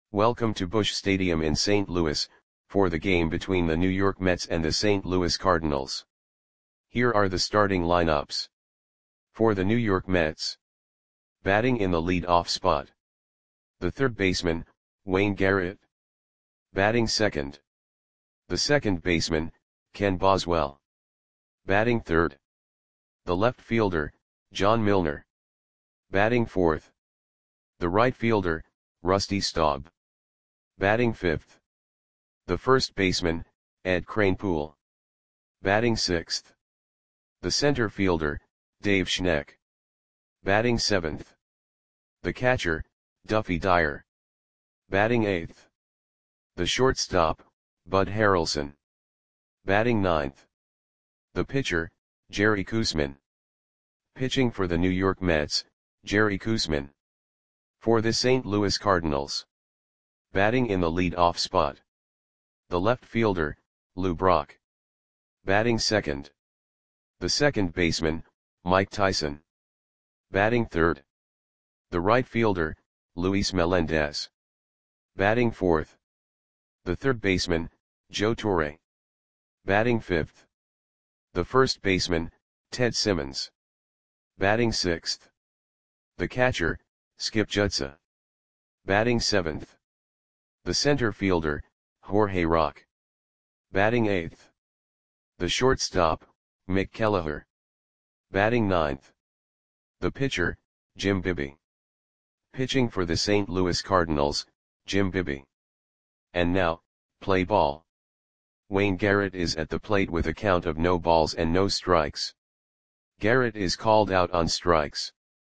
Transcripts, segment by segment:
Welcome to Busch Stadium in St. Louis, for the game between the New York Mets and the St. Louis Cardinals. Here are the starting lineups. For the New York Mets. Batting in the lead-off spot. The third baseman, Wayne Garrett. Batting second. The second baseman, Ken Boswell. Batting third. The left fielder, John Milner. Batting fourth. The right fielder, Rusty Staub. Batting fifth. The first baseman, Ed Kranepool. Batting sixth. The center fielder, Dave Schneck. Batting seventh. The catcher, Duffy Dyer. Batting eighth. The shortstop, Bud Harrelson. Batting ninth. The pitcher, Jerry Koosman. Pitching for the New York Mets, Jerry Koosman. For the St. Louis Cardinals. Batting in the lead-off spot. The left fielder, Lou Brock. Batting second. The second baseman, Mike Tyson. Batting third. The right fielder, Luis Melendez. Batting fourth. The third baseman, Joe Torre. Batting fifth. The first baseman, Ted Simmons. Batting sixth. The catcher, Skip Judsa. Batting seventh. The center fielder, Jorge Rock. Batting eighth. The shortstop, Mick Kelleher. Batting ninth. The pitcher, Jim Bibby. Pitching for the St. Louis Cardinals, Jim Bibby. And now, play ball. Wayne Garrett is at the plate with a count of no balls and no strikes. Garrett is called out on strikes.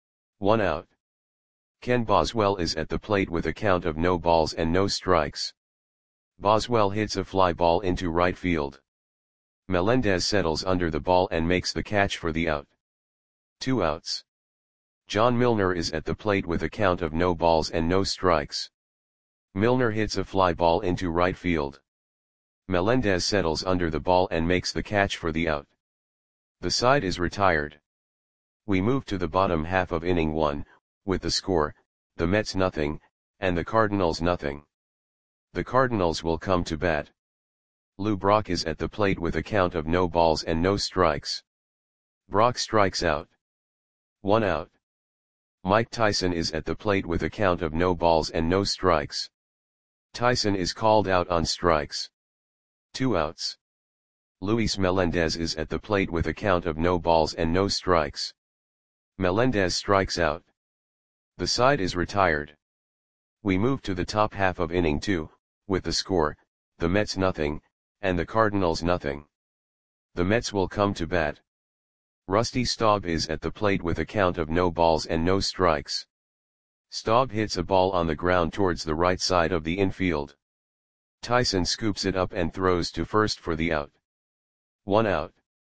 1 out. Ken Boswell is at the plate with a count of no balls and no strikes. Boswell hits a fly ball into right field. Melendez settles under the ball and makes the catch for the out. 2 outs. John Milner is at the plate with a count of no balls and no strikes. Milner hits a fly ball into right field. Melendez settles under the ball and makes the catch for the out. The side is retired. We move to the bottom half of inning 1, with the score, the Mets nothing, and the Cardinals nothing. The Cardinals will come to bat. Lou Brock is at the plate with a count of no balls and no strikes. Brock strikes out. 1 out. Mike Tyson is at the plate with a count of no balls and no strikes. Tyson is called out on strikes. 2 outs. Luis Melendez is at the plate with a count of no balls and no strikes. Melendez strikes out. The side is retired. We move to the top half of inning 2, with the score, the Mets nothing, and the Cardinals nothing. The Mets will come to bat. Rusty Staub is at the plate with a count of no balls and no strikes. Staub hits a ball on the ground towards the right side of the infield. Tyson scoops it up and throws to first for the out. 1 out.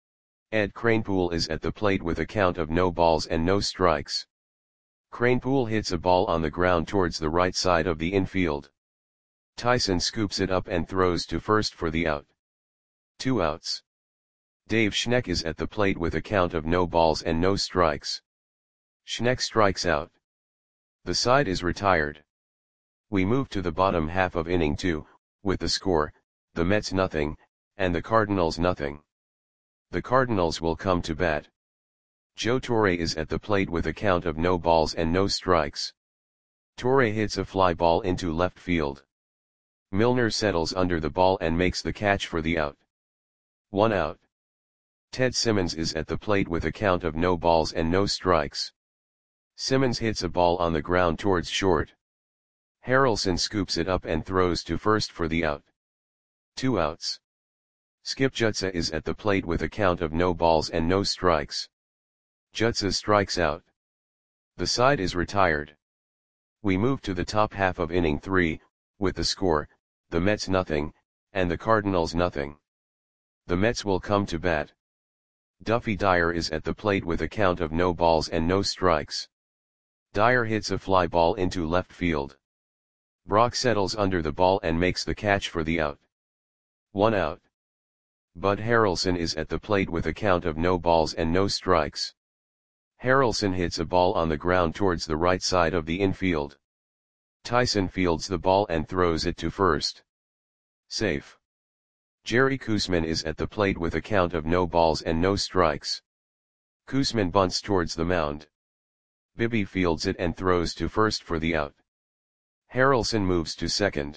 Ed Kranepool is at the plate with a count of no balls and no strikes. Kranepool hits a ball on the ground towards the right side of the infield. Tyson scoops it up and throws to first for the out. 2 outs. Dave Schneck is at the plate with a count of no balls and no strikes. Schneck strikes out. The side is retired. We move to the bottom half of inning 2, with the score, the Mets nothing, and the Cardinals nothing. The Cardinals will come to bat. Joe Torre is at the plate with a count of no balls and no strikes. Torre hits a fly ball into left field. Milner settles under the ball and makes the catch for the out. 1 out. Ted Simmons is at the plate with a count of no balls and no strikes. Simmons hits a ball on the ground towards short. Harrelson scoops it up and throws to first for the out. 2 outs. Skip Judsa is at the plate with a count of no balls and no strikes. Judsa strikes out. The side is retired. We move to the top half of inning 3, with the score, the Mets nothing, and the Cardinals nothing. The Mets will come to bat. Duffy Dyer is at the plate with a count of no balls and no strikes. Dyer hits a fly ball into left field. Brock settles under the ball and makes the catch for the out. 1 out. Bud Harrelson is at the plate with a count of no balls and no strikes. Harrelson hits a ball on the ground towards the right side of the infield. Tyson fields the ball and throws it to first. Safe. Jerry Koosman is at the plate with a count of no balls and no strikes. Koosman bunts towards the mound. Bibby fields it and throws to first for the out. Harrelson moves to second.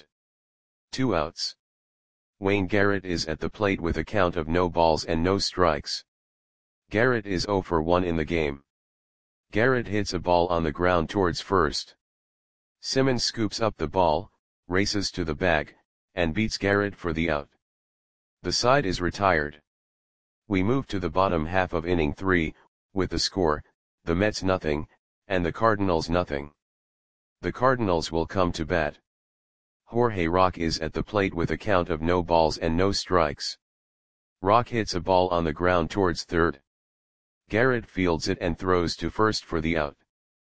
2 outs. Wayne Garrett is at the plate with a count of no balls and no strikes. Garrett is 0 for 1 in the game. Garrett hits a ball on the ground towards first. Simmons scoops up the ball, races to the bag, and beats Garrett for the out. The side is retired. We move to the bottom half of inning 3, with the score, the Mets nothing, and the Cardinals nothing. The Cardinals will come to bat. Jorge Rock is at the plate with a count of no balls and no strikes. Rock hits a ball on the ground towards third. Garrett fields it and throws to first for the out.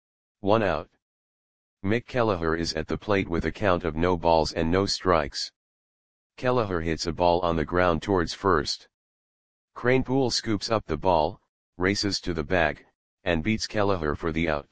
1 out. Mick Kelleher is at the plate with a count of no balls and no strikes. Kelleher hits a ball on the ground towards first. Kranepool scoops up the ball, races to the bag, and beats Kelleher for the out.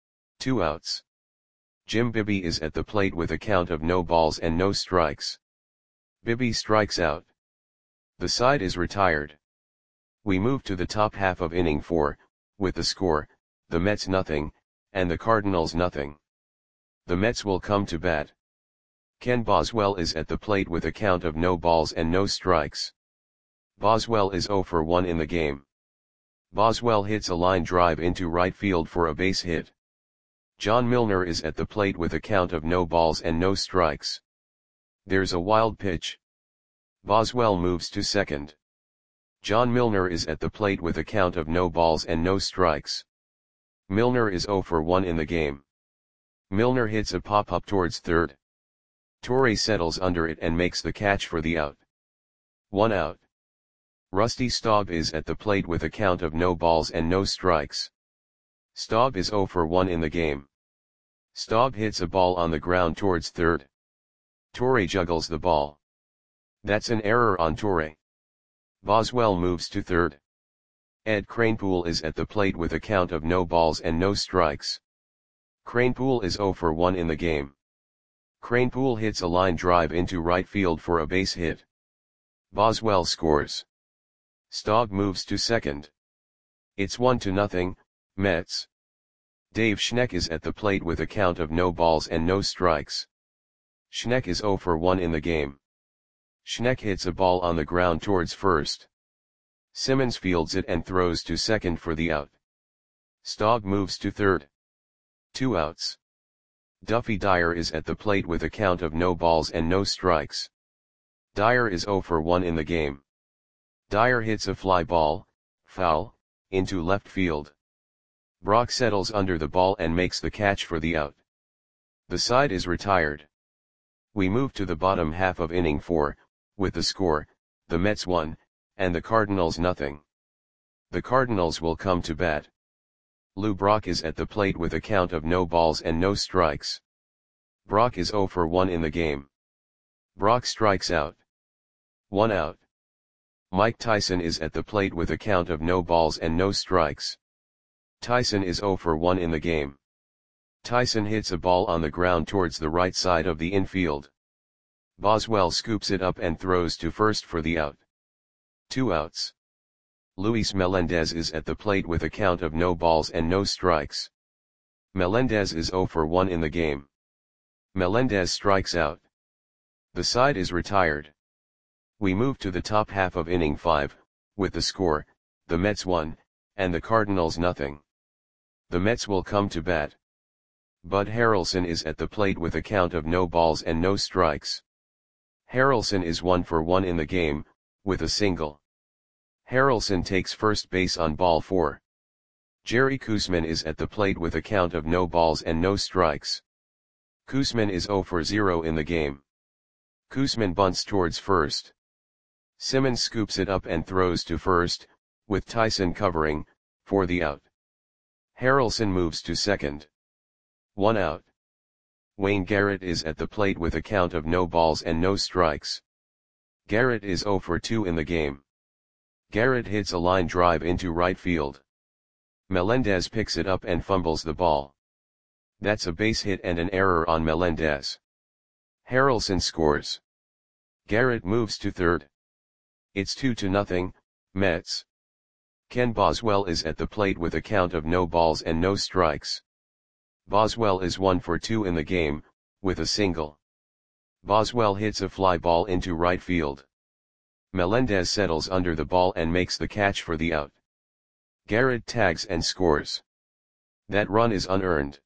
2 outs. Jim Bibby is at the plate with a count of no balls and no strikes. Bibby strikes out. The side is retired. We move to the top half of inning 4, with the score, the Mets nothing, and the Cardinals nothing. The Mets will come to bat. Ken Boswell is at the plate with a count of no balls and no strikes. Boswell is 0 for 1 in the game. Boswell hits a line drive into right field for a base hit. John Milner is at the plate with a count of no balls and no strikes. There's a wild pitch. Boswell moves to second. John Milner is at the plate with a count of no balls and no strikes. Milner is 0 for 1 in the game. Milner hits a pop-up towards third. Torre settles under it and makes the catch for the out. 1 out. Rusty Staub is at the plate with a count of no balls and no strikes. Staub is 0 for 1 in the game. Staub hits a ball on the ground towards third. Torre juggles the ball. That's an error on Torre. Boswell moves to third. Ed Kranepool is at the plate with a count of no balls and no strikes. Kranepool is 0 for 1 in the game. Kranepool hits a line drive into right field for a base hit. Boswell scores. Staub moves to second. It's 1-0, Mets. Dave Schneck is at the plate with a count of no balls and no strikes. Schneck is 0 for 1 in the game. Schneck hits a ball on the ground towards first. Simmons fields it and throws to second for the out. Staub moves to third. 2 outs. Duffy Dyer is at the plate with a count of no balls and no strikes. Dyer is 0 for 1 in the game. Dyer hits a fly ball, foul, into left field. Brock settles under the ball and makes the catch for the out. The side is retired. We move to the bottom half of inning 4, with the score, the Mets 1, and the Cardinals nothing. The Cardinals will come to bat. Lou Brock is at the plate with a count of no balls and no strikes. Brock is 0 for 1 in the game. Brock strikes out. 1 out. Mike Tyson is at the plate with a count of no balls and no strikes. Tyson is 0 for 1 in the game. Tyson hits a ball on the ground towards the right side of the infield. Boswell scoops it up and throws to first for the out. 2 outs. Luis Melendez is at the plate with a count of no balls and no strikes. Melendez is 0 for 1 in the game. Melendez strikes out. The side is retired. We move to the top half of inning 5, with the score, the Mets 1, and the Cardinals nothing. The Mets will come to bat. Bud Harrelson is at the plate with a count of no balls and no strikes. Harrelson is 1 for 1 in the game, with a single. Harrelson takes first base on ball 4. Jerry Koosman is at the plate with a count of no balls and no strikes. Koosman is 0 for 0 in the game. Koosman bunts towards first. Simmons scoops it up and throws to first, with Tyson covering, for the out. Harrelson moves to second. 1 out. Wayne Garrett is at the plate with a count of no balls and no strikes. Garrett is 0 for 2 in the game. Garrett hits a line drive into right field. Melendez picks it up and fumbles the ball. That's a base hit and an error on Melendez. Harrelson scores. Garrett moves to third. It's 2-0, Mets. Ken Boswell is at the plate with a count of no balls and no strikes. Boswell is 1 for 2 in the game, with a single. Boswell hits a fly ball into right field. Melendez settles under the ball and makes the catch for the out. Garrett tags and scores. That run is unearned.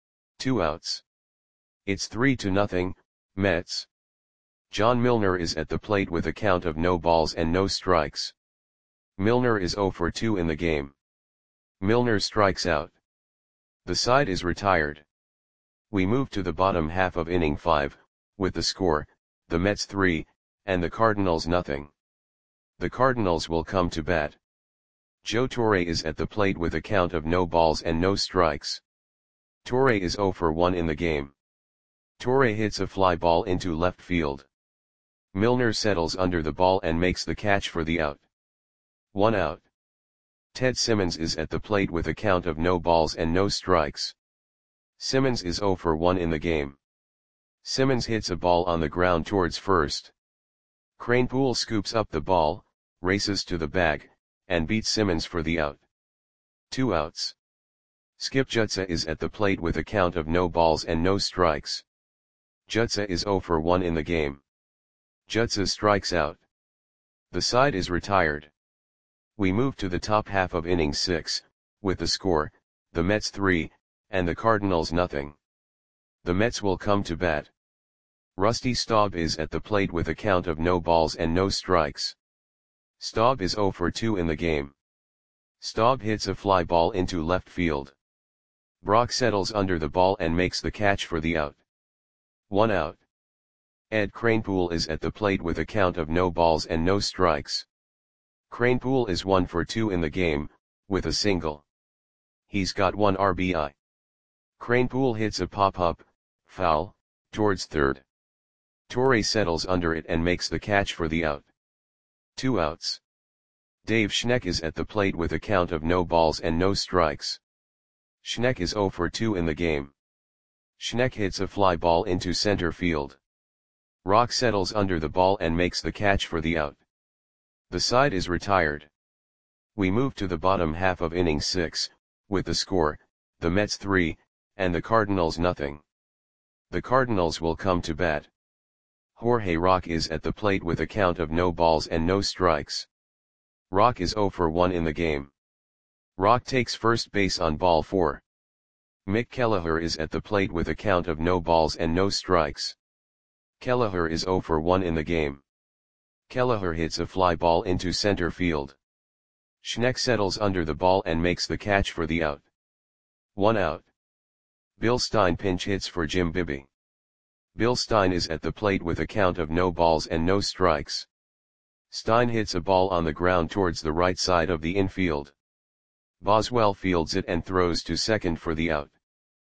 2 outs. It's 3-0, Mets. John Milner is at the plate with a count of no balls and no strikes. Milner is 0 for 2 in the game. Milner strikes out. The side is retired. We move to the bottom half of inning 5, with the score, the Mets 3, and the Cardinals nothing. The Cardinals will come to bat. Joe Torre is at the plate with a count of no balls and no strikes. Torre is 0 for 1 in the game. Torre hits a fly ball into left field. Milner settles under the ball and makes the catch for the out. 1 out. Ted Simmons is at the plate with a count of no balls and no strikes. Simmons is 0 for 1 in the game. Simmons hits a ball on the ground towards first. Kranepool scoops up the ball, races to the bag, and beats Simmons for the out. 2 outs. Skip Jutsa is at the plate with a count of no balls and no strikes. Jutsa is 0 for 1 in the game. Jutsa strikes out. The side is retired. We move to the top half of inning 6, with the score, the Mets 3, and the Cardinals nothing. The Mets will come to bat. Rusty Staub is at the plate with a count of no balls and no strikes. Staub is 0 for 2 in the game. Staub hits a fly ball into left field. Brock settles under the ball and makes the catch for the out. 1 out. Ed Kranepool is at the plate with a count of no balls and no strikes. Kranepool is 1 for 2 in the game, with a single. He's got 1 RBI. Kranepool hits a pop-up, foul, towards third. Torre settles under it and makes the catch for the out. 2 outs. Dave Schneck is at the plate with a count of no balls and no strikes. Schneck is 0 for 2 in the game. Schneck hits a fly ball into center field. Rock settles under the ball and makes the catch for the out. The side is retired. We move to the bottom half of inning 6, with the score, the Mets 3, and the Cardinals nothing. The Cardinals will come to bat. Jorge Rock is at the plate with a count of no balls and no strikes. Rock is 0 for 1 in the game. Rock takes first base on ball 4. Mick Kelleher is at the plate with a count of no balls and no strikes. Kelleher is 0 for 1 in the game. Kelleher hits a fly ball into center field. Schneck settles under the ball and makes the catch for the out. 1 out. Bill Stein pinch hits for Jim Bibby. Bill Stein is at the plate with a count of no balls and no strikes. Stein hits a ball on the ground towards the right side of the infield. Boswell fields it and throws to second for the out.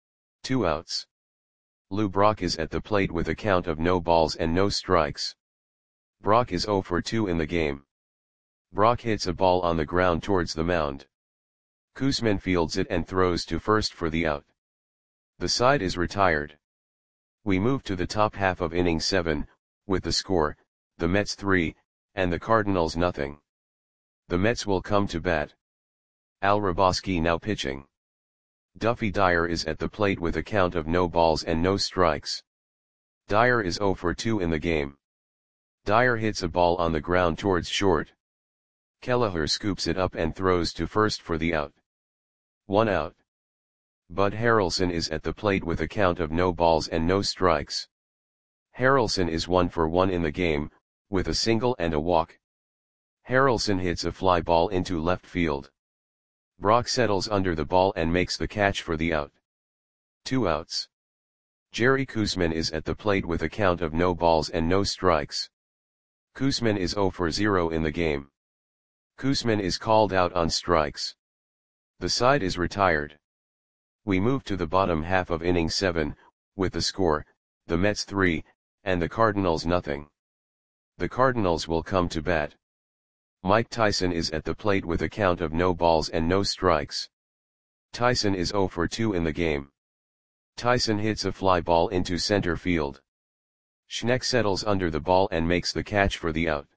2 outs. Lou Brock is at the plate with a count of no balls and no strikes. Brock is 0 for 2 in the game. Brock hits a ball on the ground towards the mound. Koosman fields it and throws to first for the out. The side is retired. We move to the top half of inning 7, with the score, the Mets 3, and the Cardinals nothing. The Mets will come to bat. Al Hrabosky now pitching. Duffy Dyer is at the plate with a count of no balls and no strikes. Dyer is 0 for 2 in the game. Dyer hits a ball on the ground towards short. Kelleher scoops it up and throws to first for the out. 1 out. Bud Harrelson is at the plate with a count of no balls and no strikes. Harrelson is 1 for 1 in the game, with a single and a walk. Harrelson hits a fly ball into left field. Brock settles under the ball and makes the catch for the out. 2 outs. Jerry Koosman is at the plate with a count of no balls and no strikes. Koosman is 0 for 0 in the game. Koosman is called out on strikes. The side is retired. We move to the bottom half of inning 7, with the score, the Mets 3, and the Cardinals nothing. The Cardinals will come to bat. Mike Tyson is at the plate with a count of no balls and no strikes. Tyson is 0 for 2 in the game. Tyson hits a fly ball into center field. Schneck settles under the ball and makes the catch for the out.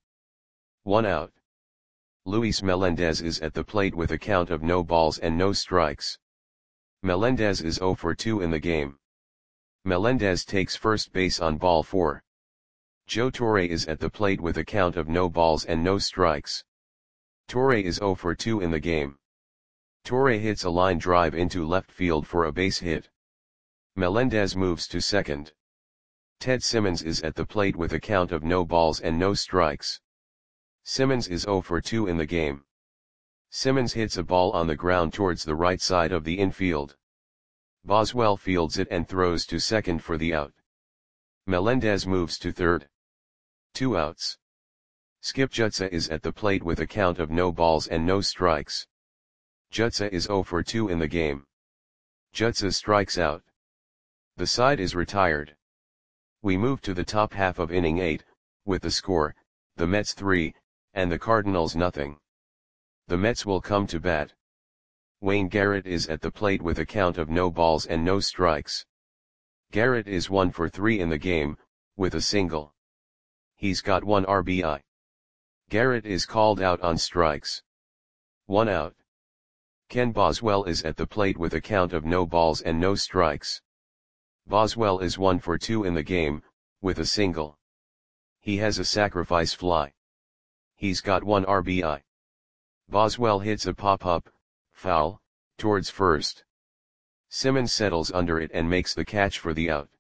1 out. Luis Melendez is at the plate with a count of no balls and no strikes. Melendez is 0 for 2 in the game. Melendez takes first base on ball 4. Joe Torre is at the plate with a count of no balls and no strikes. Torre is 0 for 2 in the game. Torre hits a line drive into left field for a base hit. Melendez moves to second. Ted Simmons is at the plate with a count of no balls and no strikes. Simmons is 0 for 2 in the game. Simmons hits a ball on the ground towards the right side of the infield. Boswell fields it and throws to second for the out. Melendez moves to third. 2 outs. Skip Jutsa is at the plate with a count of no balls and no strikes. Jutsa is 0 for 2 in the game. Jutsa strikes out. The side is retired. We move to the top half of inning 8, with the score, the Mets 3, and the Cardinals nothing. The Mets will come to bat. Wayne Garrett is at the plate with a count of no balls and no strikes. Garrett is 1 for 3 in the game, with a single. He's got 1 RBI. Garrett is called out on strikes. 1 out. Ken Boswell is at the plate with a count of no balls and no strikes. Boswell is 1 for 2 in the game, with a single. He has a sacrifice fly. He's got 1 RBI. Boswell hits a pop-up, foul, towards first. Simmons settles under it and makes the catch for the out.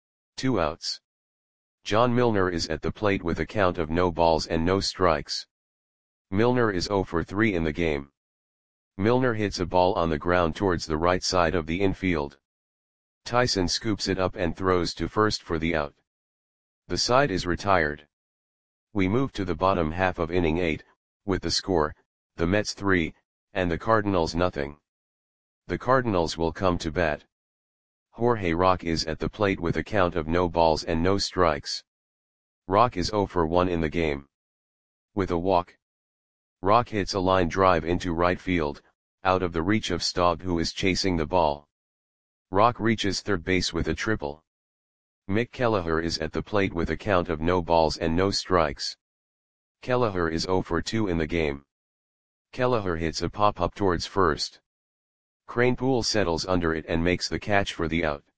2 outs. John Milner is at the plate with a count of no balls and no strikes. Milner is 0 for 3 in the game. Milner hits a ball on the ground towards the right side of the infield. Tyson scoops it up and throws to first for the out. The side is retired. We move to the bottom half of inning 8, with the score, the Mets 3, and the Cardinals nothing. The Cardinals will come to bat. Jorge Rock is at the plate with a count of no balls and no strikes. Rock is 0 for 1 in the game. With a walk. Rock hits a line drive into right field, out of the reach of Staub, who is chasing the ball. Rock reaches third base with a triple. Mick Kelleher is at the plate with a count of no balls and no strikes. Kelleher is 0 for 2 in the game. Kelleher hits a pop-up towards first. Kranepool settles under it and makes the catch for the out.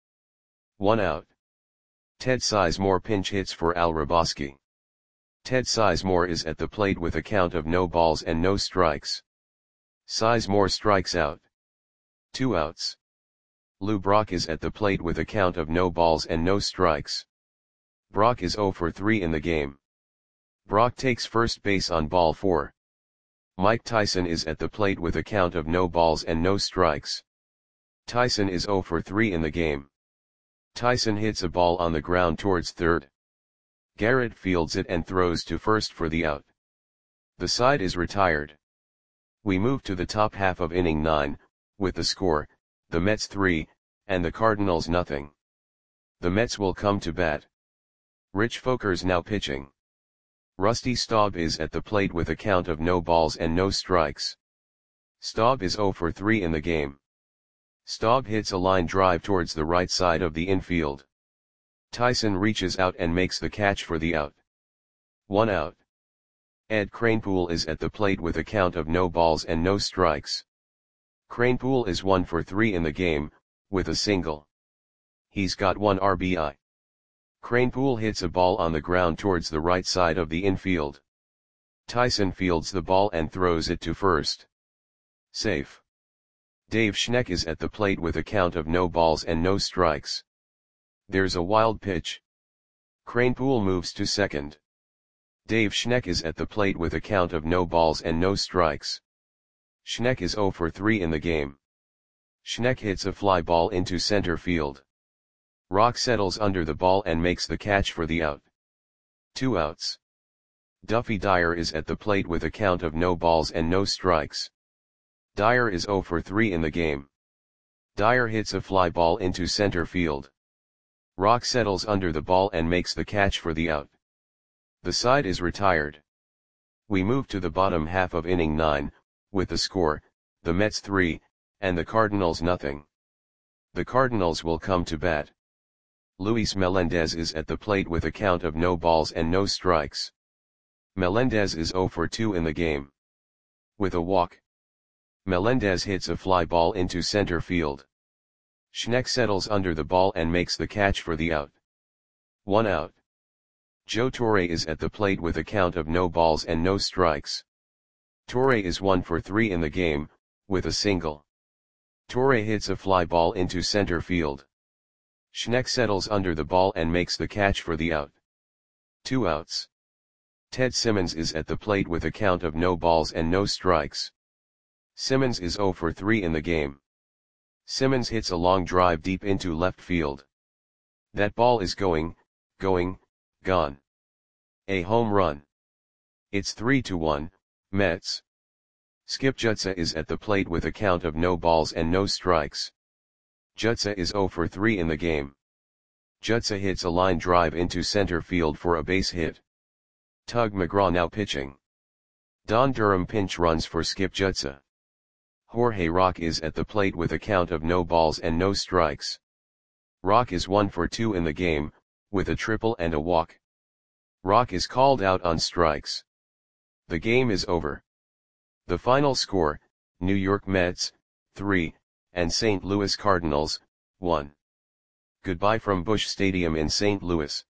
1 out. Ted Sizemore pinch hits for Al Hrabosky. Ted Sizemore is at the plate with a count of no balls and no strikes. Sizemore strikes out. 2 outs. Lou Brock is at the plate with a count of no balls and no strikes. Brock is 0 for 3 in the game. Brock takes first base on ball 4. Mike Tyson is at the plate with a count of no balls and no strikes. Tyson is 0 for 3 in the game. Tyson hits a ball on the ground towards third. Garrett fields it and throws to first for the out. The side is retired. We move to the top half of inning 9, with the score, the Mets 3, and the Cardinals nothing. The Mets will come to bat. Rich Folkers now pitching. Rusty Staub is at the plate with a count of no balls and no strikes. Staub is 0 for 3 in the game. Staub hits a line drive towards the right side of the infield. Tyson reaches out and makes the catch for the out. 1 out. Ed Kranepool is at the plate with a count of no balls and no strikes. Kranepool is 1 for 3 in the game, with a single. He's got 1 RBI. Kranepool hits a ball on the ground towards the right side of the infield. Tyson fields the ball and throws it to first. Safe. Dave Schneck is at the plate with a count of no balls and no strikes. There's a wild pitch. Kranepool moves to second. Dave Schneck is at the plate with a count of no balls and no strikes. Schneck is 0 for 3 in the game. Schneck hits a fly ball into center field. Rock settles under the ball and makes the catch for the out. 2 outs. Duffy Dyer is at the plate with a count of no balls and no strikes. Dyer is 0 for 3 in the game. Dyer hits a fly ball into center field. Rock settles under the ball and makes the catch for the out. The side is retired. We move to the bottom half of inning 9, with the score, the Mets 3, and the Cardinals nothing. The Cardinals will come to bat. Luis Melendez is at the plate with a count of no balls and no strikes. Melendez is 0 for 2 in the game. With a walk, Melendez hits a fly ball into center field. Schneck settles under the ball and makes the catch for the out. 1 out. Joe Torre is at the plate with a count of no balls and no strikes. Torre is 1 for 3 in the game, with a single. Torre hits a fly ball into center field. Schneck settles under the ball and makes the catch for the out. 2 outs. Ted Simmons is at the plate with a count of no balls and no strikes. Simmons is 0 for 3 in the game. Simmons hits a long drive deep into left field. That ball is gone. A home run. It's 3-1, Mets. Skip Jutsa is at the plate with a count of no balls and no strikes. Jutsa is 0 for 3 in the game. Jutsa hits a line drive into center field for a base hit. Tug McGraw now pitching. Don Durham pinch runs for Skip Jutsa. Jorge Rock is at the plate with a count of no balls and no strikes. Rock is 1 for 2 in the game, with a triple and a walk. Rock is called out on strikes. The game is over. The final score, New York Mets, 3, and St. Louis Cardinals, 1. Goodbye from Busch Stadium in St. Louis.